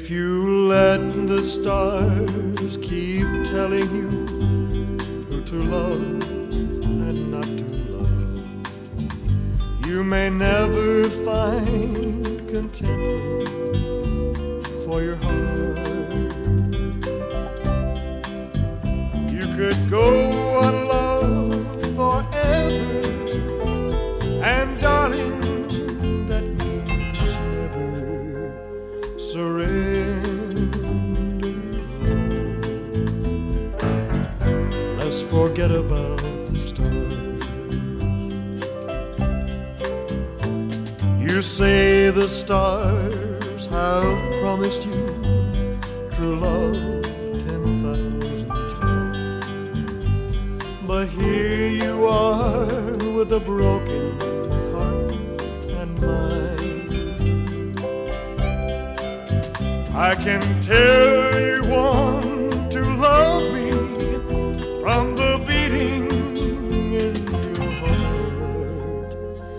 If you let the stars keep telling you who to love and not to love, you may never find contentment for your heart. You could go unloved forever, and darling, that means never. Surrender. Let's forget about the stars. You say the stars have promised you true love 10,000 times, but here you are with a broken heart and mind. I can tell you want to love me from the beating in your heart.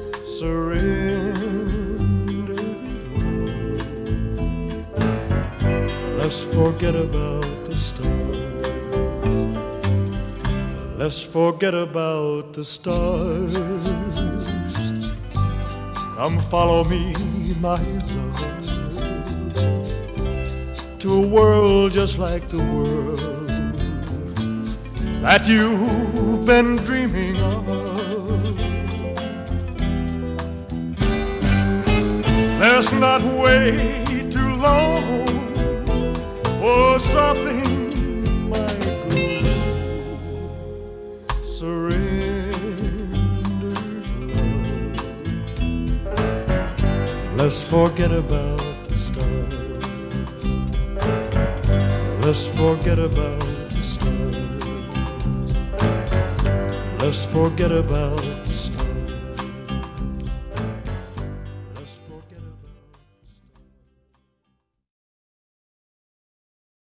Surrender. Let's forget about the stars. Let's forget about the stars. Come follow me, my love, to a world just like the world that you've been dreaming of. Let's not wait too long for something might grow. Surrender, love. Let's forget about the stars. Let's forget about the stars. Let's forget about